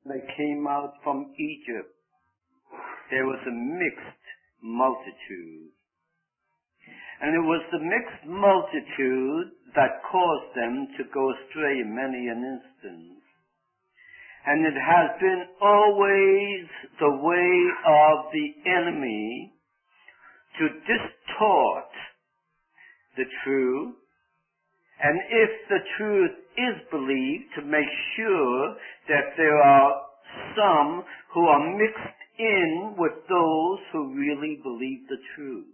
they came out from Egypt, there was a mixed multitude. And it was the mixed multitude that caused them to go astray in many an instance. And it has been always the way of the enemy to distort the truth, and if the truth is believed, to make sure that there are some who are mixed in with those who really believe the truth.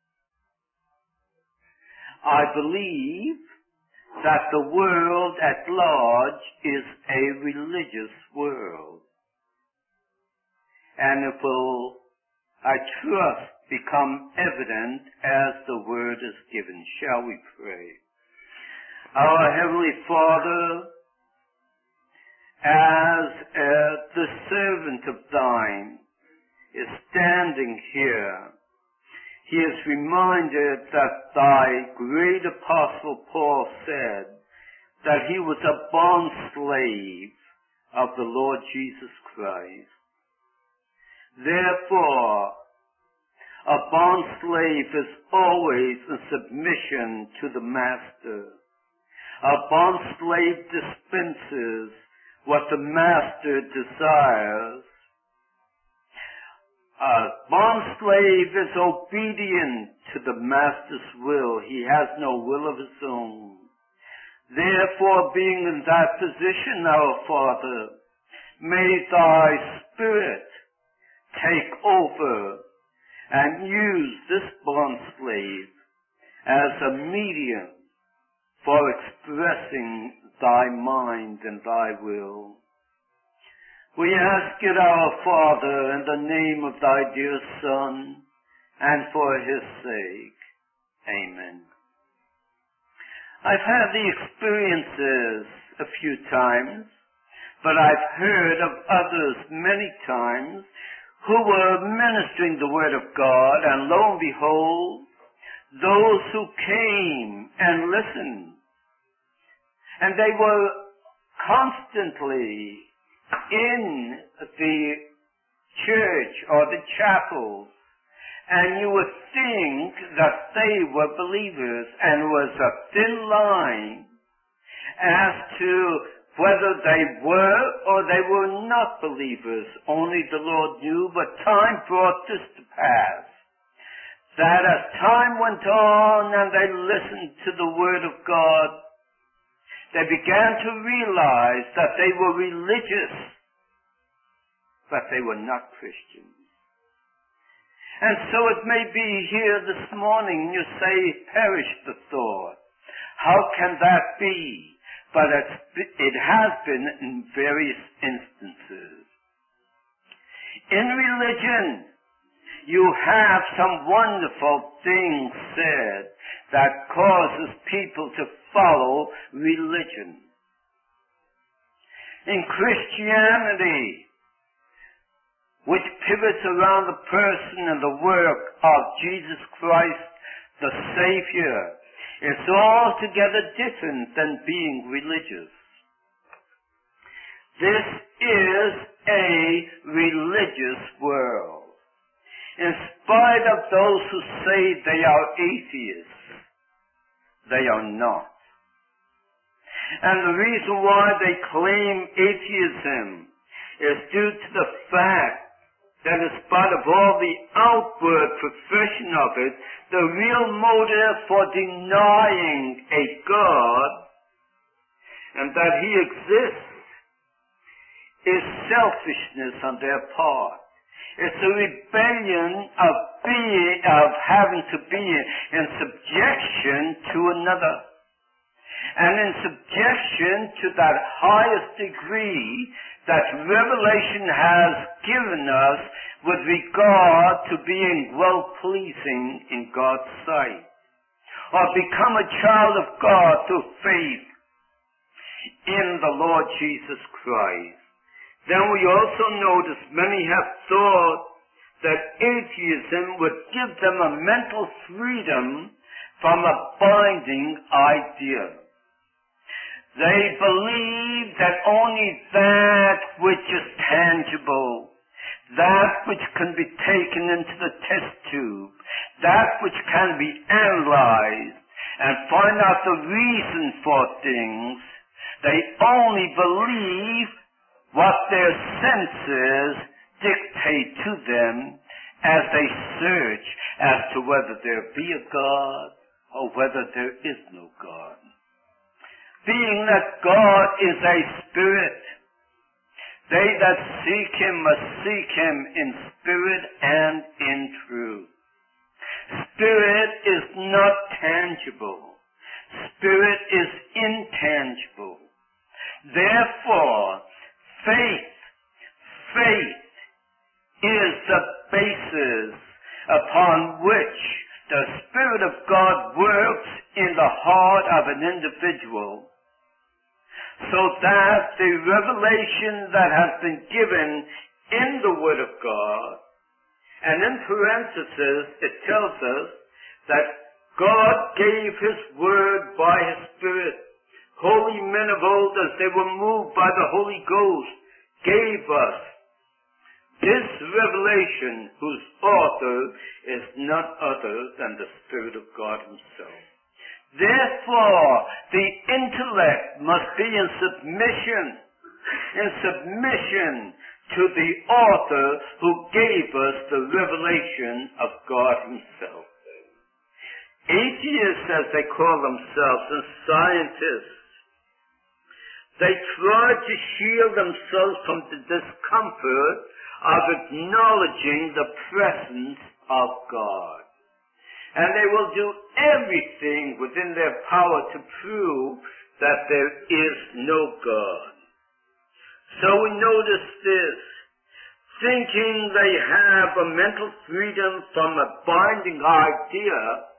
I believe that the world at large is a religious world. And it will, I trust, become evident as the word is given. Shall we pray? Our Heavenly Father, as the servant of thine is standing here, he is reminded that thy great apostle Paul said that he was a bond slave of the Lord Jesus Christ. Therefore, a bond slave is always in submission to the master. A bond slave dispenses what the master desires. A bond slave is obedient to the master's will. He has no will of his own. Therefore, being in that position, our Father, may thy Spirit take over and use this bond slave as a medium for expressing thy mind and thy will. We ask it, our Father, in the name of thy dear Son, and for his sake. Amen. I've had the experiences a few times, but I've heard of others many times who were ministering the Word of God, and lo and behold, those who came and listened, and they were constantly in the church or the chapel, and you would think that they were believers, and was a thin line as to whether they were or they were not believers. Only the Lord knew, but time brought this to pass, that as time went on and they listened to the Word of God, they began to realize that they were religious, but they were not Christians. And so it may be here this morning, you say, perish the thought. How can that be? But it has been in various instances. In religion, you have some wonderful things said that causes people to follow religion. In Christianity, which pivots around the person and the work of Jesus Christ, the Savior, is altogether different than being religious. This is a religious world. In spite of those who say they are atheists, they are not. And the reason why they claim atheism is due to the fact that in spite of all the outward profession of it, the real motive for denying a God and that he exists is selfishness on their part. It's a rebellion of having to be in subjection to another. And in subjection to that highest degree that Revelation has given us with regard to being well-pleasing in God's sight, or become a child of God through faith in the Lord Jesus Christ. Then we also notice many have thought that atheism would give them a mental freedom from a binding idea. They believe that only that which is tangible, that which can be taken into the test tube, that which can be analyzed and find out the reason for things, they only believe what their senses dictate to them as they search as to whether there be a God or whether there is no God. Being that God is a spirit, they that seek him must seek him in spirit and in truth. Spirit is not tangible. Spirit is intangible. Therefore, faith is the basis upon which the Spirit of God works in the heart of an individual, so that the revelation that has been given in the Word of God, and in parenthesis it tells us that God gave His Word by His Spirit. Holy men of old, as they were moved by the Holy Ghost, gave us this revelation, whose author is none other than the Spirit of God Himself. Therefore, the intellect must be in submission to the author who gave us the revelation of God Himself. Atheists, as they call themselves, and scientists, they try to shield themselves from the discomfort of acknowledging the presence of God. And they will do everything within their power to prove that there is no God. So we notice this, thinking they have a mental freedom from a binding idea.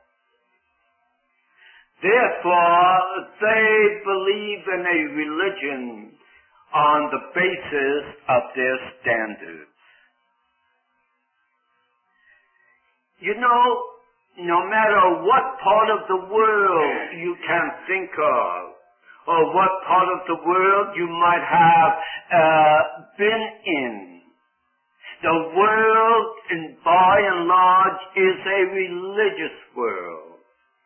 Therefore, they believe in a religion on the basis of their standards. You know, no matter what part of the world you can think of, or what part of the world you might have been in, the world, by and large, is a religious world.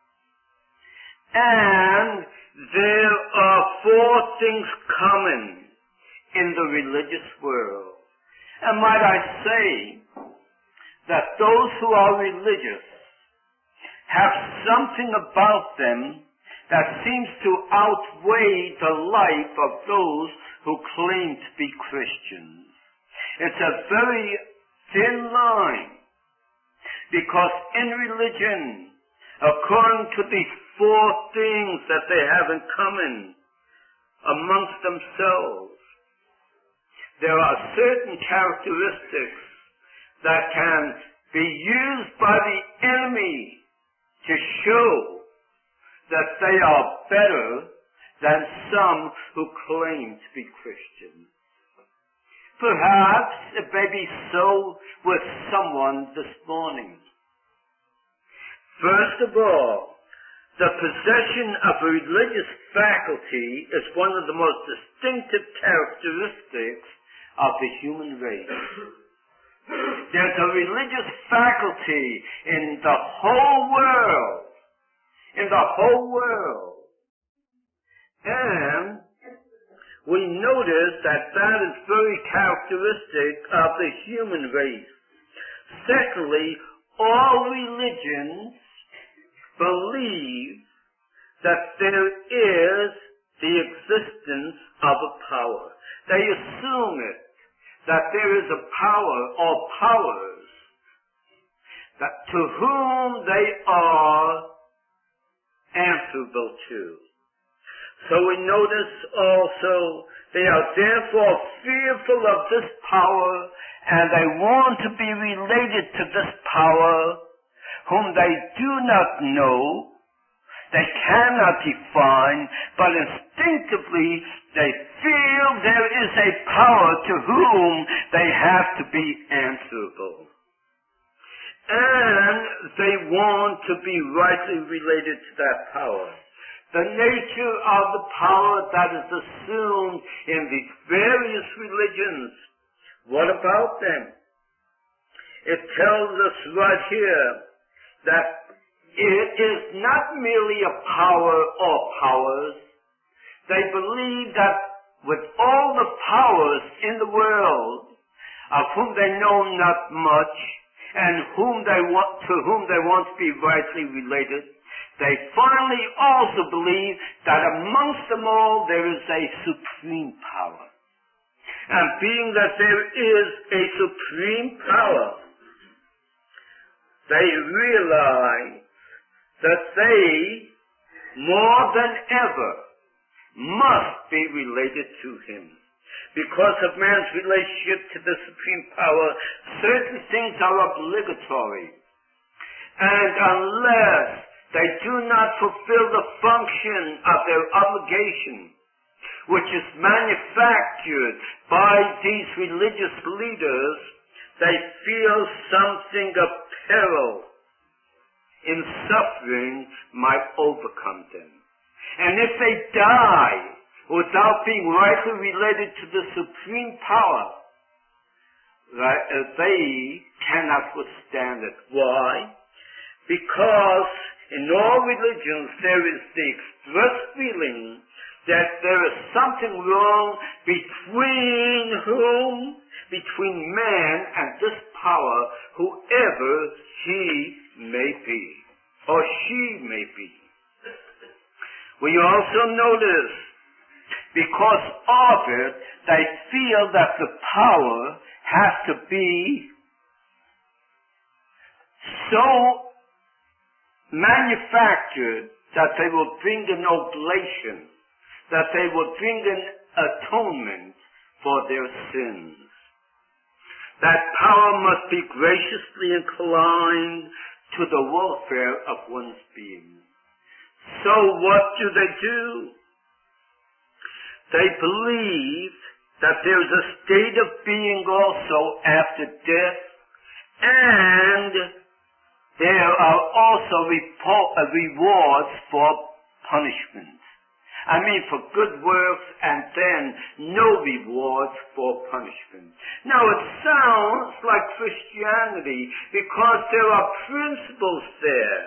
And there are four things common in the religious world. And might I say that those who are religious have something about them that seems to outweigh the life of those who claim to be Christians. It's a very thin line, because in religion, according to these four things that they have in common amongst themselves, there are certain characteristics that can be used by the enemy to show that they are better than some who claim to be Christians. Perhaps it may be so with someone this morning. First of all, the possession of a religious faculty is one of the most distinctive characteristics of the human race. There's a religious faculty in the whole world. And we notice that that is very characteristic of the human race. Secondly, all religions believe that there is the existence of a power. They assume it, that there is a power or powers that to whom they are answerable to. So we notice also they are therefore fearful of this power, and they want to be related to this power whom they do not know, they cannot define, but instinctively they feel there is a power to whom they have to be answerable. And they want to be rightly related to that power. the nature of the power that is assumed in these various religions. What about them? It tells us right here that it is not merely a power or powers. They believe that with all the powers in the world, of whom they know not much, and to whom they want to be rightly related, they finally also believe that amongst them all there is a supreme power. And being that there is a supreme power, they realize that they, more than ever, must be related to him. Because of man's relationship to the supreme power, certain things are obligatory. And unless they do not fulfill the function of their obligation, which is manufactured by these religious leaders, they feel something of peril in suffering might overcome them. And if they die without being rightly related to the supreme power, they cannot withstand it. Why? Because in all religions there is the express feeling that there is something wrong between man and this power, whoever he may be, or she may be. We also notice, because of it, they feel that the power has to be so manufactured that they will bring an oblation, that they will bring an atonement for their sins. That power must be graciously inclined to the welfare of one's being. So what do? They believe that there is a state of being also after death, and there are also rewards for punishment. I mean for good works, and then no rewards for punishment. Now it sounds like Christianity because there are principles there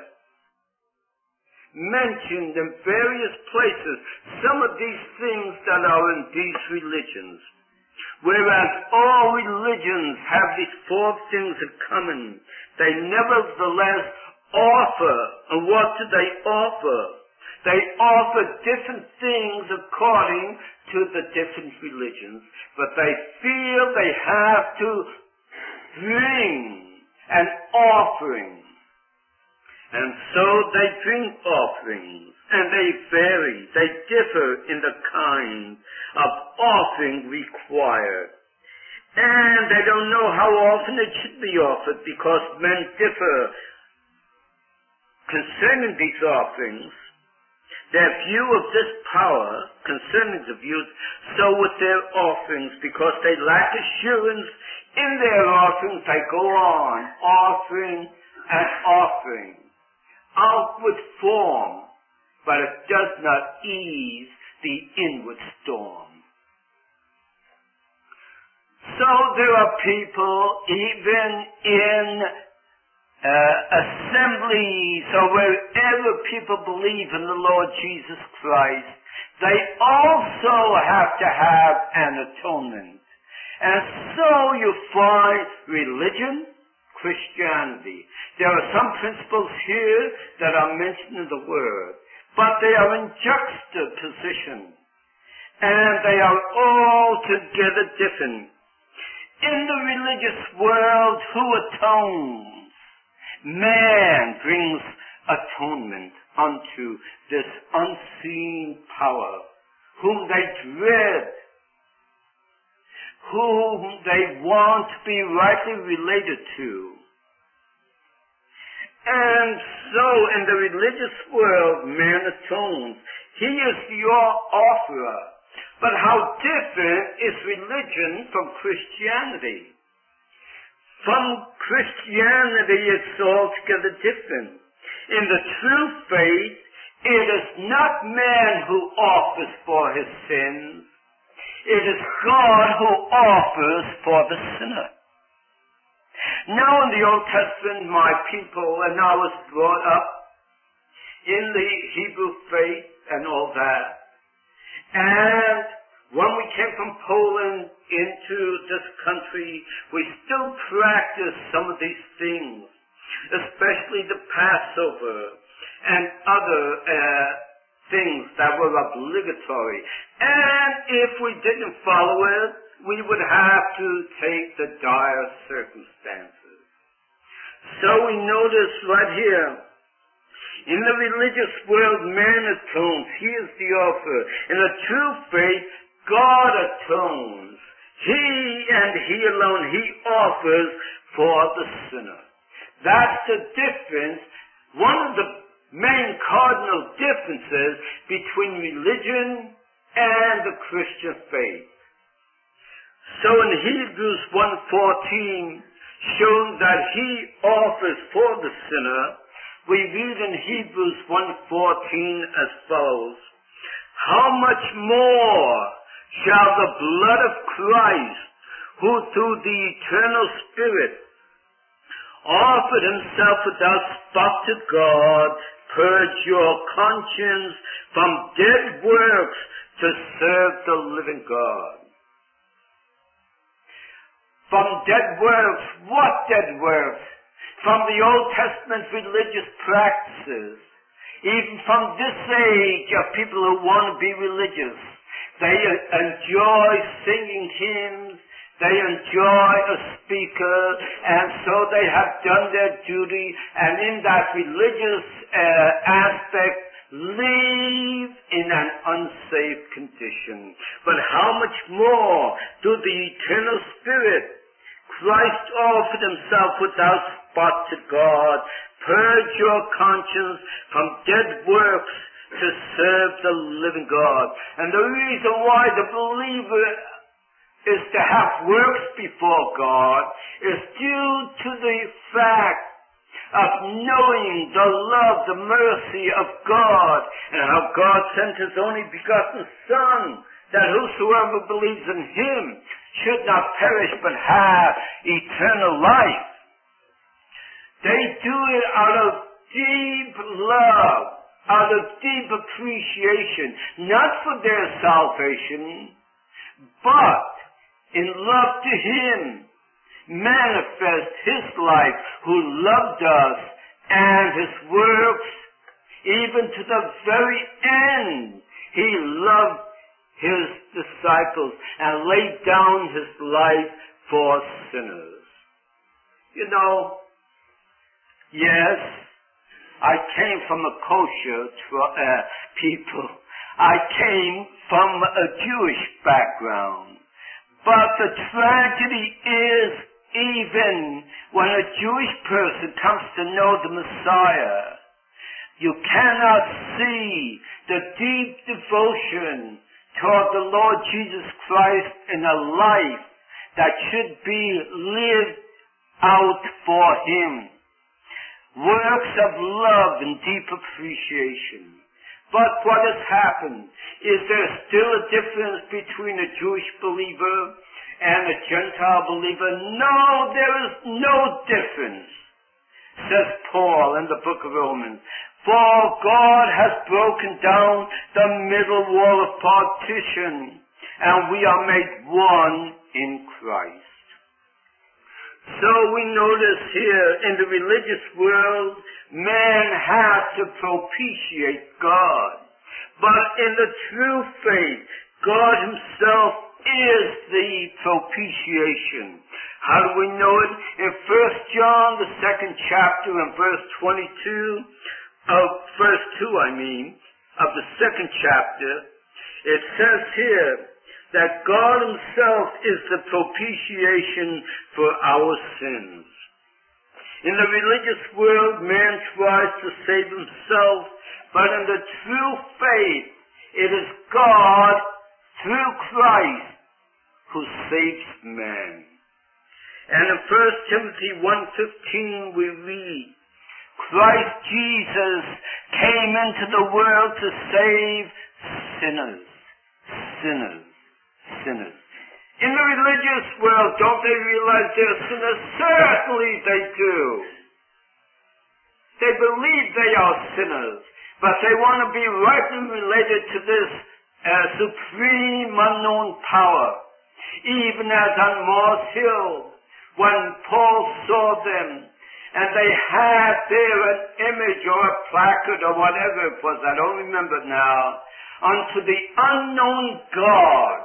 mentioned in various places, some of these things that are in these religions. Whereas all religions have these four things in common, they nevertheless offer, and what do they offer? They offer different things according to the different religions, but they feel they have to bring an offering. And so they bring offerings, and they vary, they differ in the kind of offering required. And they don't know how often it should be offered, because men differ concerning these offerings. Their view of this power concerning the views, so with their offerings, because they lack assurance in their offerings, they go on offering and offering. Outward form, but it does not ease the inward storm. So there are people, even in assemblies or wherever people believe in the Lord Jesus Christ, they also have to have an atonement. And so you find religion, Christianity. There are some principles here that are mentioned in the Word, but they are in juxtaposition, and they are altogether different. In the religious world, who atones? Man brings atonement unto this unseen power, whom they dread, whom they want to be rightly related to. And so in the religious world, man atones. He is your offerer. But how different is religion from Christianity? From Christianity, it's altogether different. In the true faith, it is not man who offers for his sins. It is God who offers for the sinner. Now in the Old Testament, my people, and I was brought up in the Hebrew faith and all that. And when we came from Poland into this country, we still practice some of these things, especially the Passover and other things that were obligatory. And if we didn't follow it, we would have to take the dire circumstances. So we notice right here, in the religious world, man atones. He is the offer. In the true faith, God atones. He and He alone, He offers for the sinner. That's the difference, one of the main cardinal differences between religion and the Christian faith. So in Hebrews 1:14, showing that He offers for the sinner, we read in Hebrews 1:14 as follows, "How much more shall the blood of Christ, who through the eternal Spirit offered Himself without spot to God, purge your conscience from dead works to serve the living God." From dead works, what dead works? From the Old Testament religious practices, even from this age of people who want to be religious. They enjoy singing hymns, they enjoy a speaker, and so they have done their duty, and in that religious aspect, live in an unsafe condition. But how much more do the eternal Spirit, Christ offered Himself without spot to God, purge your conscience from dead works to serve the living God. And the reason why the believer is to have works before God is due to the fact of knowing the love, the mercy of God, and how God sent His only begotten Son, that whosoever believes in Him should not perish but have eternal life. They do it out of deep love, out of deep appreciation, not for their salvation, but in love to Him, manifest His life, who loved us, and His works, even to the very end. He loved His disciples and laid down His life for sinners. You know, yes, I came from a kosher people. I came from a Jewish background. But the tragedy is, even when a Jewish person comes to know the Messiah, you cannot see the deep devotion toward the Lord Jesus Christ in a life that should be lived out for Him. Works of love and deep appreciation. But what has happened? Is there still a difference between a Jewish believer and a Gentile believer? No, there is no difference, says Paul in the book of Romans. For God has broken down the middle wall of partition, and we are made one in Christ. So we notice here in the religious world, man has to propitiate God. But in the true faith, God Himself is the propitiation. How do we know it? In 1 John, the 2nd chapter, and verse 22, verse 2, of the 2nd chapter, it says here that God Himself is the propitiation for our sins. In the religious world, man tries to save himself, but in the true faith, it is God, through Christ, who saves man. And in 1 Timothy 1:15 we read, Christ Jesus came into the world to save sinners. Sinners. Sinners. In the religious world, don't they realize they're sinners? Certainly they do. They believe they are sinners, but they want to be rightly related to this supreme unknown power. Even as on Mars Hill, when Paul saw them, and they had there an image or a placard or whatever it was, I don't remember now, unto the unknown God.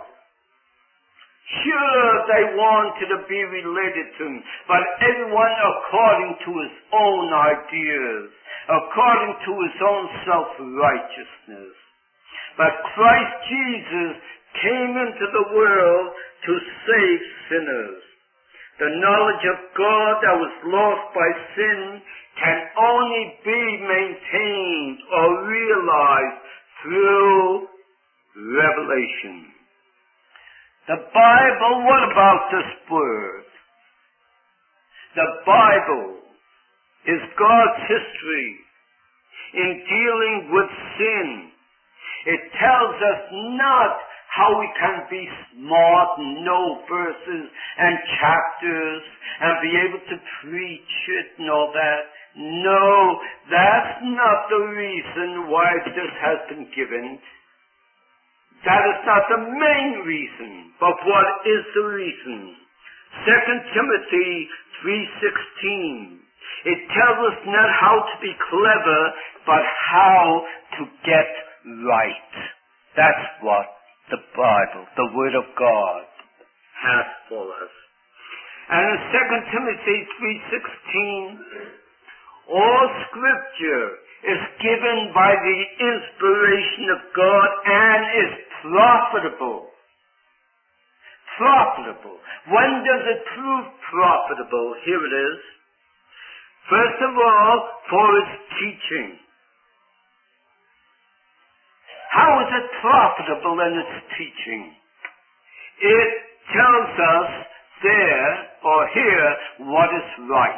Sure, they wanted to be related to him, but everyone according to his own ideas, according to his own self-righteousness. But Christ Jesus came into the world to save sinners. The knowledge of God that was lost by sin can only be maintained or realized through revelation. The Bible, what about this word? The Bible is God's history in dealing with sin. It tells us not how we can be smart and know verses and chapters and be able to preach it and all that. No, that's not the reason why this has been given. That is not the main reason, but what is the reason? 2 Timothy 3:16. It tells us not how to be clever, but how to get right. That's what the Bible, the Word of God, has for us. And in 2 Timothy 3:16, all Scripture is given by the inspiration of God and is profitable. Profitable. When does it prove profitable? Here it is. First of all, for its teaching. How is it profitable in its teaching? It tells us there or here what is right.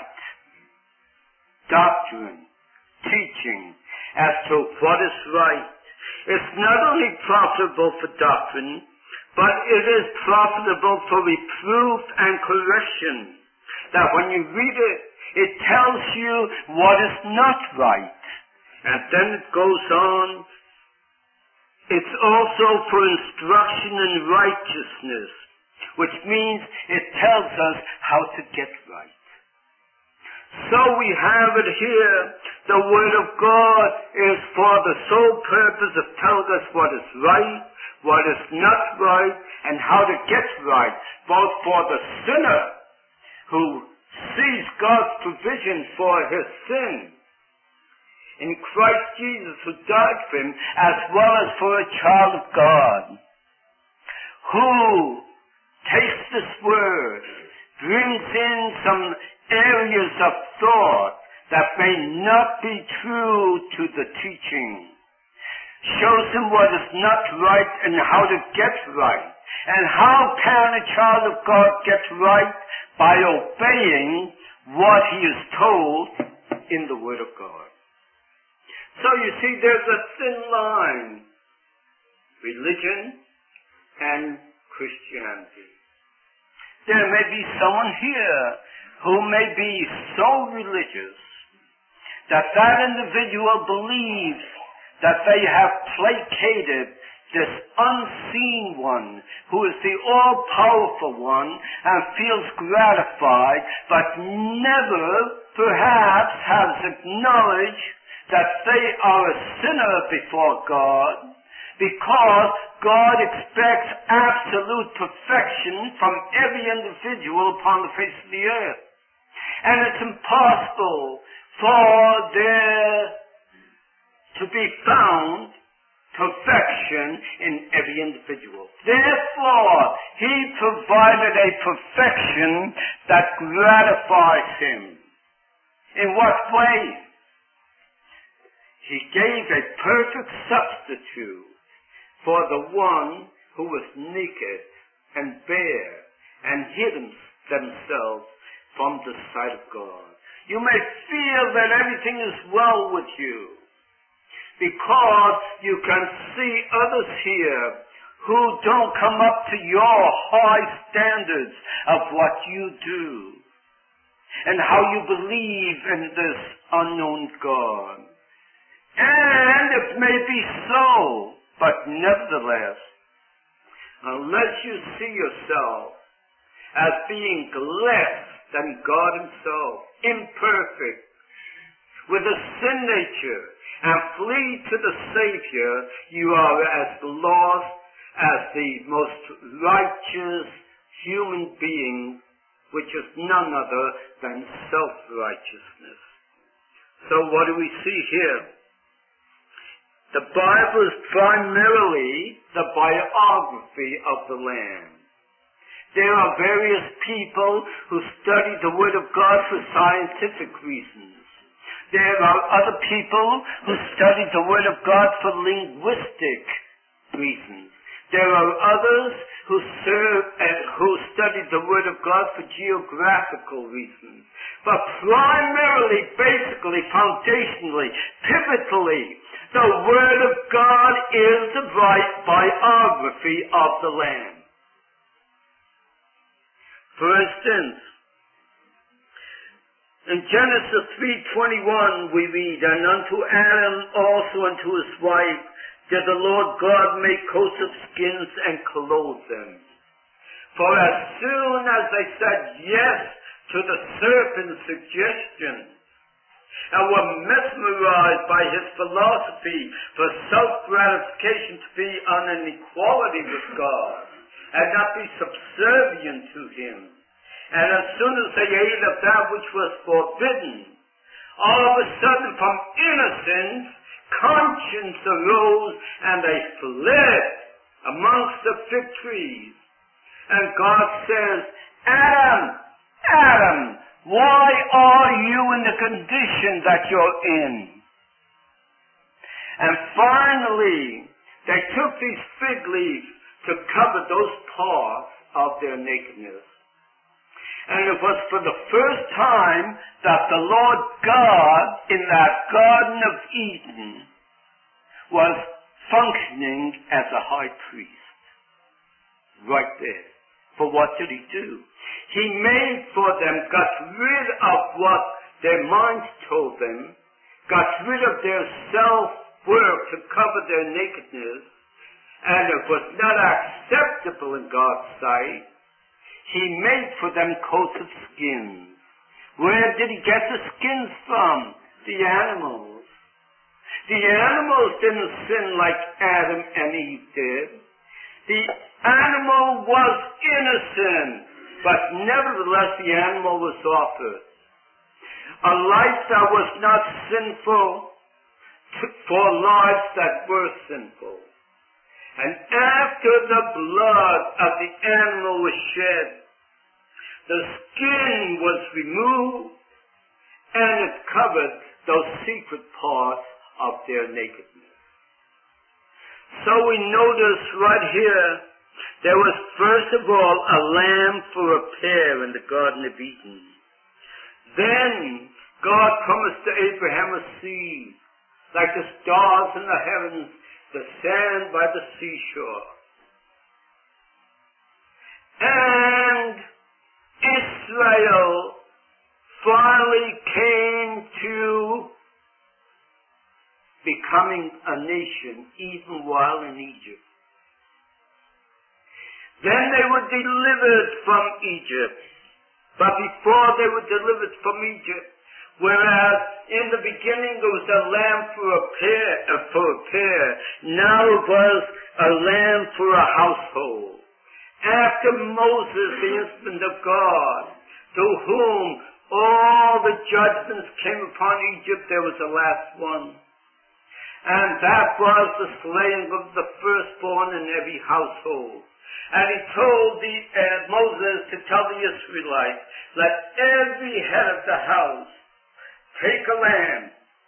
Doctrine, teaching as to what is right. It's not only profitable for doctrine, but it is profitable for reproof and correction. That when you read it, it tells you what is not right. And then it goes on. It's also for instruction in righteousness, which means it tells us how to get right. So we have it here. The Word of God is for the sole purpose of telling us what is right, what is not right, and how to get right, both for the sinner who sees God's provision for his sin in Christ Jesus who died for him, as well as for a child of God who takes this Word, brings in some areas of thought that may not be true to the teaching, shows him what is not right and how to get right. And how can a child of God get right? By obeying what he is told in the Word of God. So you see, there's a thin line. Religion and Christianity. There may be someone here who may be so religious that that individual believes that they have placated this unseen one who is the all-powerful one and feels gratified, but never perhaps has acknowledged that they are a sinner before God, because God expects absolute perfection from every individual upon the face of the earth. And it's impossible for there to be found perfection in every individual. Therefore, he provided a perfection that gratifies him. In what way? He gave a perfect substitute for the one who was naked and bare and hid themselves from the sight of God. You may feel that everything is well with you because you can see others here who don't come up to your high standards of what you do and how you believe in this unknown God. And it may be so, but nevertheless, unless you see yourself as being less than God Himself, imperfect, with a sin nature, and flee to the Savior, you are as lost as the most righteous human being, which is none other than self-righteousness. So what do we see here? The Bible is primarily the biography of the Lamb. There are various people who study the Word of God for scientific reasons. There are other people who study the Word of God for linguistic reasons. There are others who study the Word of God for geographical reasons. But primarily, basically, foundationally, pivotally, the Word of God is the biography of the Lamb. For instance, in Genesis 3:21 we read, "And unto Adam also unto his wife did the Lord God make coats of skins and clothe them. For as soon as they said yes to the serpent's suggestion, and were mesmerized by his philosophy for self-gratification to be on an equality with God, and not be subservient to Him, and as soon as they ate of that which was forbidden, all of a sudden from innocence, conscience arose, and they fled amongst the fig trees. And God says, Adam, Adam, why are you in the condition that you're in? And finally, they took these fig leaves to cover those parts of their nakedness. And it was for the first time that the Lord God in that Garden of Eden was functioning as a high priest. Right there. For what did He do? He made for them, got rid of what their minds told them, got rid of their self-work to cover their nakedness, and it was not acceptable in God's sight. He made for them coats of skins. Where did He get the skins from? The animals. The animals didn't sin like Adam and Eve did. The animal was innocent, but nevertheless the animal was offered. A life that was not sinful for lives that were sinful. And after the blood of the animal was shed, the skin was removed, and it covered those secret parts of their nakedness. So we notice right here, there was first of all a lamb for a pair in the Garden of Eden. Then God promised to Abraham a seed, like the stars in the heavens, the sand by the seashore. And Israel finally came to becoming a nation, even while in Egypt. Then they were delivered from Egypt. But before they were delivered from Egypt, whereas in the beginning there was a lamb for a pair, now it was a lamb for a household. After Moses, the instrument of God, through whom all the judgments came upon Egypt, there was the last one. And that was the slaying of the firstborn in every household. And He told Moses to tell the Israelites, let every head of the house take a lamb,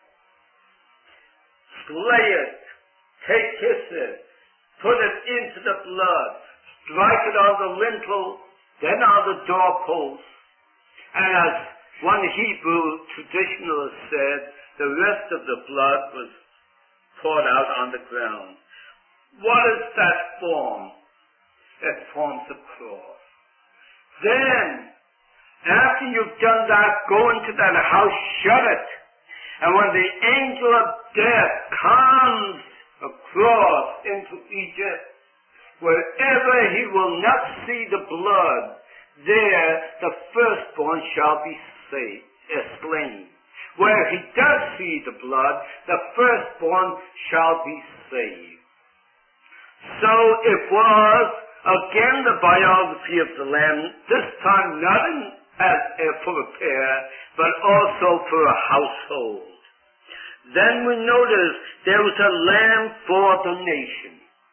slay it, take hyssop, put it into the blood, strike it on the lintel, then on the doorpost. And as One Hebrew traditionalist said the rest of the blood was poured out on the ground. What does that form? It forms a cross. Then, after you've done that, go into that house, shut it. And when the angel of death comes across into Egypt, wherever he will not see the blood, there the firstborn shall be slain. Where he does see the blood, the firstborn shall be saved. So it was, again, the biography of the Lamb, this time not for a pair, but also for a household. Then we notice there was a lamb for the nation.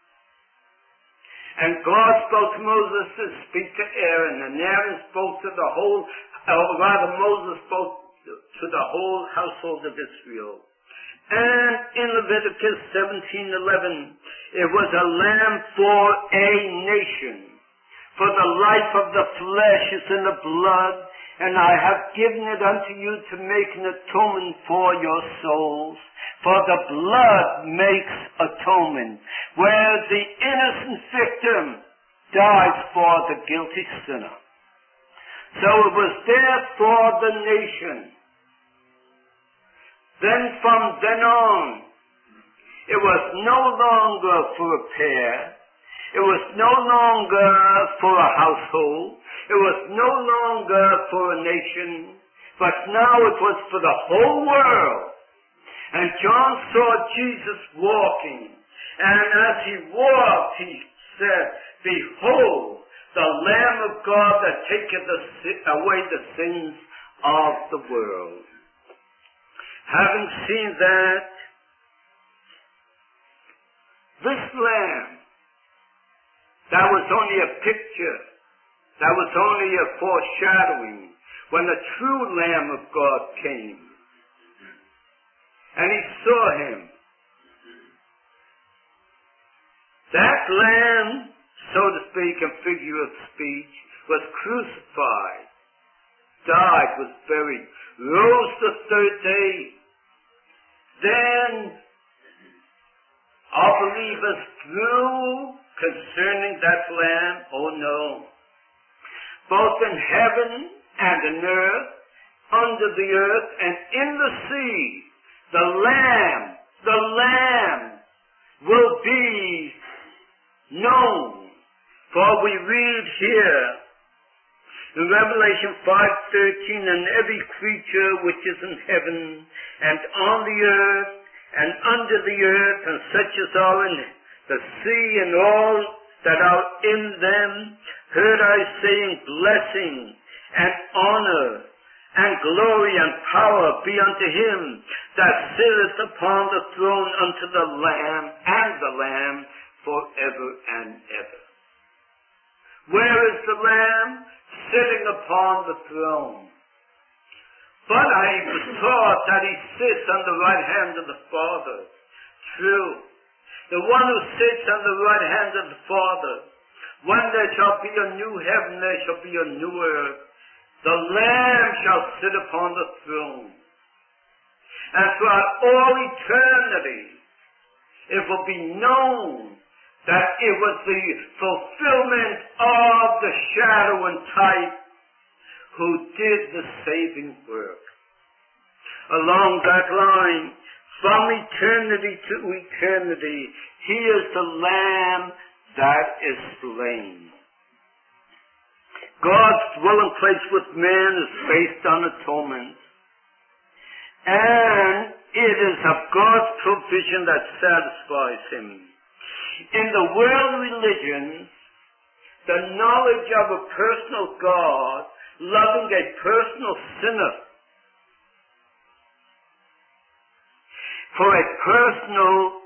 And God spoke to Moses to speak to Aaron, and Aaron spoke to the whole, Moses spoke to the whole household of Israel. And in Leviticus 17:11, it was a lamb for a nation. For the life of the flesh is in the blood, and I have given it unto you to make an atonement for your souls. For the blood makes atonement, where the innocent victim dies for the guilty sinner. So it was there for the nation. Then from then on, it was no longer for a pair. It was no longer for a household. It was no longer for a nation. But now it was for the whole world. And John saw Jesus walking. And as he walked, he said, "Behold, the Lamb of God that taketh away the sins of the world." Having seen that, this Lamb, that was only a picture, that was only a foreshadowing, when the true Lamb of God came. And he saw him. That Lamb, so to speak, in figure of speech, was crucified, died, was buried, rose the third day. Then our believers grew concerning that Lamb. Oh no. Both in heaven and in earth, under the earth and in the sea, the Lamb will be known. For we read here in Revelation 5:13, "And every creature which is in heaven and on the earth and under the earth, and such as are in the sea and all that are in them, heard I saying, Blessing and honor and glory and power be unto him that sitteth upon the throne, unto the Lamb and the Lamb forever and ever." Where is the Lamb? Sitting upon the throne. But I was taught that he sits on the right hand of the Father. True. The one who sits on the right hand of the Father. When there shall be a new heaven, there shall be a new earth. The Lamb shall sit upon the throne. And throughout all eternity, it will be known that it was the fulfillment of the shadow and type who did the saving work. Along that line, from eternity to eternity, he is the Lamb that is slain. God's dwelling place with man is based on atonement. And it is of God's provision that satisfies him. In the world religions, the knowledge of a personal God, loving a personal sinner, for a personal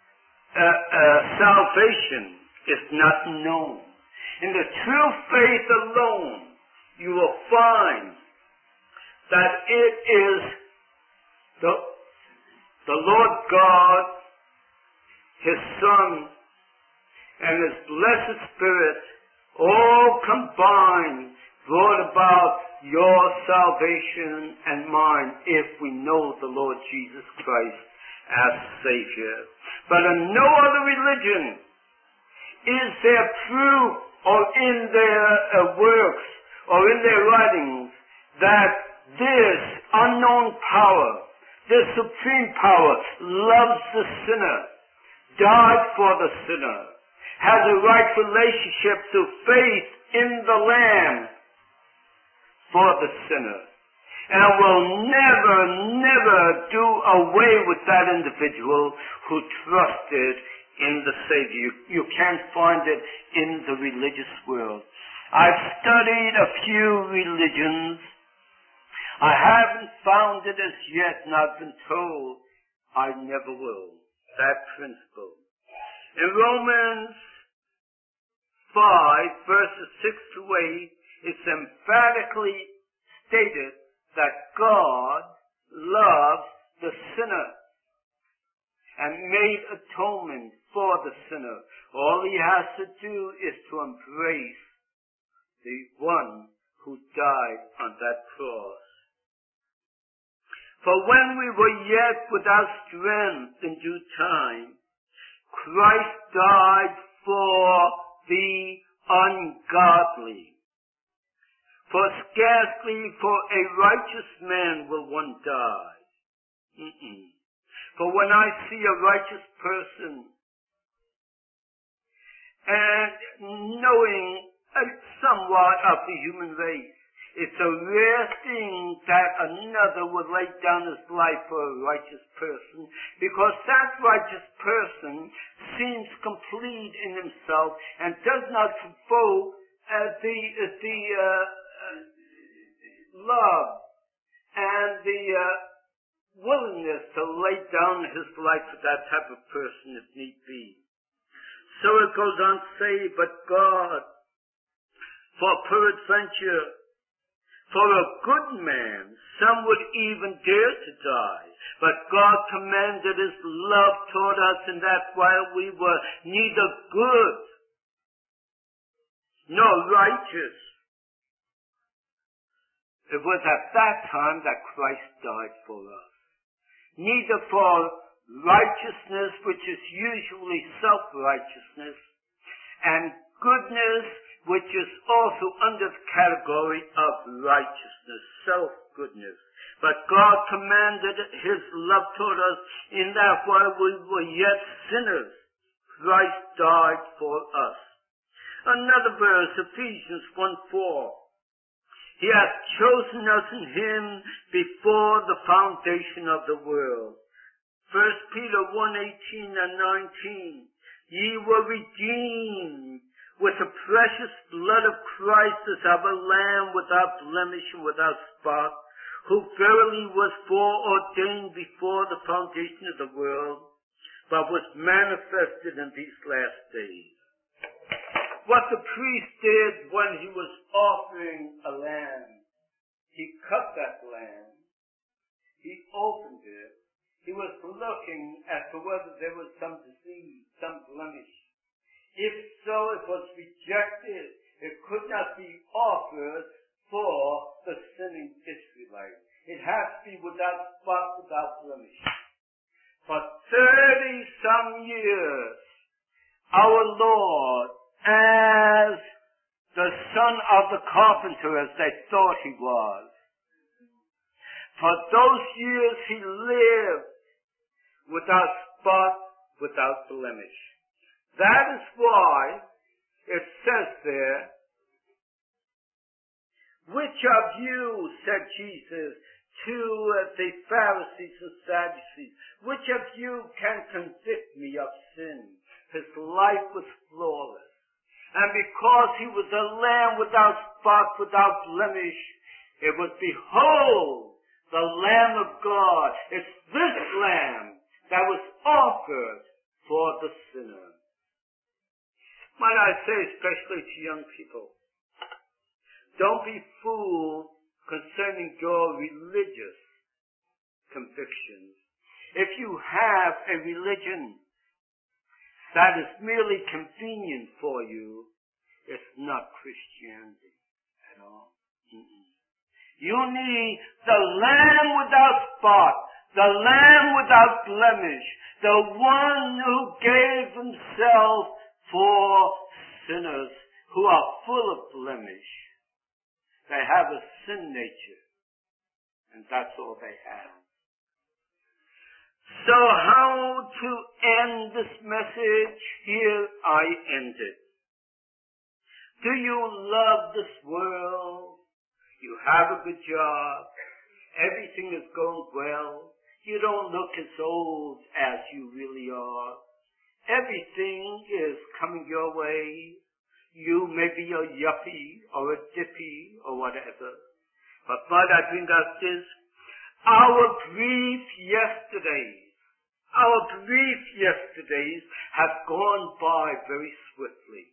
salvation is not known. In the true faith alone, you will find that it is the Lord God, his Son, and his blessed Spirit all combined brought about your salvation and mine if we know the Lord Jesus Christ as Savior. But in no other religion is there proof or in their works or in their writings that this unknown power, this supreme power, loves the sinner, died for the sinner, has a right relationship through faith in the Lamb for the sinner, and will never, never do away with that individual who trusted in the Savior. You can't find it in the religious world. I've studied a few religions. I haven't found it as yet, and I've been told I never will. That principle. In Romans 5, verses 6 to 8, it's emphatically stated that God loves the sinner and made atonement for the sinner. All he has to do is to embrace the one who died on that cross. For when we were yet without strength in due time, Christ died for the ungodly. For scarcely for a righteous man will one die. For when I see a righteous person, and knowing somewhat of the human race, it's a rare thing that another would lay down his life for a righteous person, because that righteous person seems complete in himself and does not provoke the love and the willingness to lay down his life for that type of person if need be. So it goes on to say, but God, for peradventure, for a good man, some would even dare to die. But God commanded his love toward us in that while we were neither good nor righteous, it was at that time that Christ died for us. Neither for righteousness, which is usually self-righteousness, and goodness, which is also under the category of righteousness, self-goodness. But God commanded his love toward us in that while we were yet sinners, Christ died for us. Another verse, Ephesians 1:4. He hath chosen us in him before the foundation of the world. 1 Peter 1:18 and 19. Ye were redeemed with the precious blood of Christ as of a lamb without blemish and without spot, who verily was foreordained before the foundation of the world, but was manifested in these last days. What the priest did when he was offering a lamb, he cut that lamb, he opened it, he was looking as to whether there was some disease, some blemish. If so, it was rejected. It could not be offered for the sinning Israelite. It has to be without spot, without blemish. For 30-some years, our Lord, as the son of the carpenter, as they thought he was, for those years he lived without spot, without blemish. That is why it says there, which of you, said Jesus to the Pharisees and Sadducees, which of you can convict me of sin? His life was flawless. And because he was a lamb without spot, without blemish, it was, behold, the Lamb of God. It's this Lamb that was offered for the sinner. Might I say, especially to young people, don't be fooled concerning your religious convictions. If you have a religion that is merely convenient for you, it's not Christianity at all. You need the Lamb without spot, the Lamb without blemish, the one who gave himself for sinners who are full of blemish. They have a sin nature, and that's all they have. So how to end this message? Here I end it. Do you love this world? You have a good job. Everything is going well. You don't look as old as you really are. Everything is coming your way. You may be a yuppie or a dippy or whatever. But might I bring out this? Our brief yesterdays have gone by very swiftly.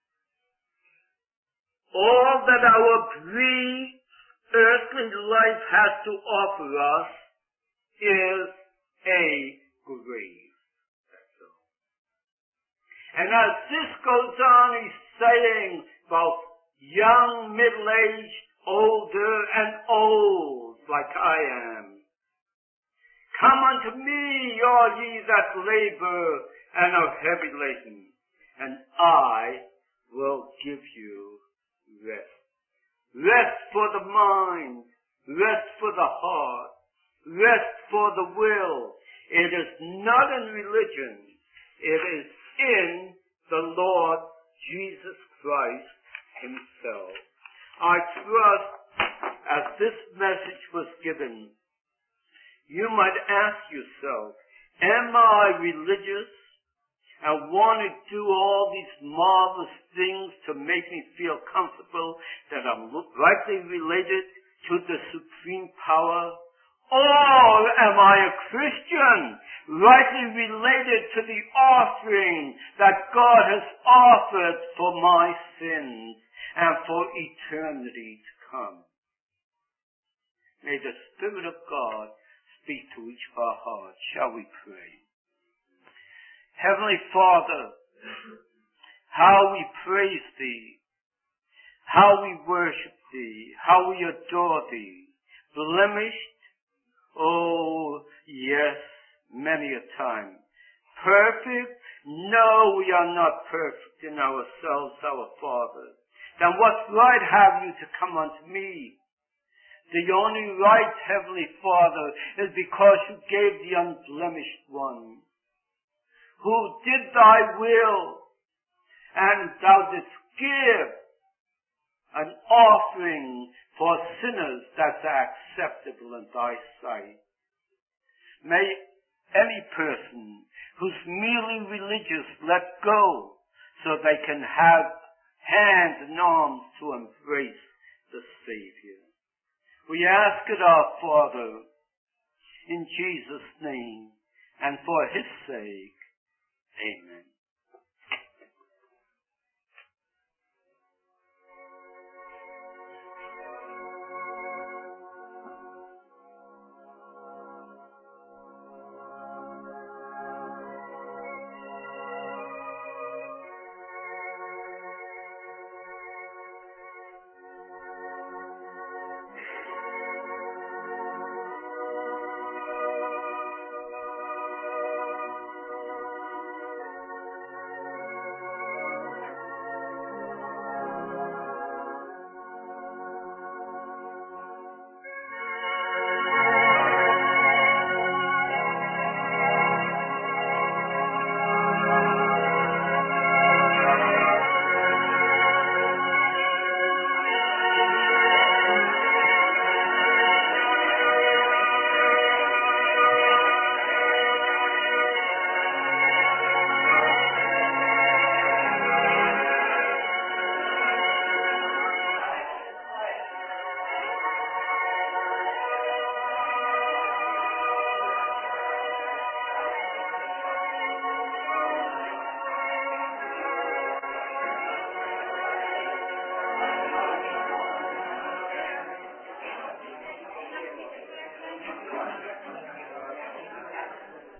All that our brief earthly life has to offer us is a grave. That's all. And as this goes on, he's saying both young, middle-aged, older, and old, like I am. Come unto me, all ye that labor and are heavy laden, and I will give you rest. Rest for the mind, rest for the heart, rest for the will. It is not in religion. It is in the Lord Jesus Christ himself. I trust as this message was given, you might ask yourself, am I religious and want to do all these marvelous things to make me feel comfortable that I'm rightly related to the supreme power? Or am I a Christian, rightly related to the offering that God has offered for my sins and for eternity to come? May the Spirit of God speak to each of our hearts. Shall we pray? Heavenly Father, how we praise Thee, how we worship Thee, how we adore Thee. Blemished? Oh, yes, many a time. Perfect? No, we are not perfect in ourselves, our Father. Then what right have you to come unto me? The only right, Heavenly Father, is because you gave the unblemished one, who did thy will, and thou didst give an offering for sinners that's acceptable in thy sight. May any person who's merely religious let go so they can have hands and arms to embrace the Savior. We ask it, our Father, in Jesus' name, and for his sake. Amen.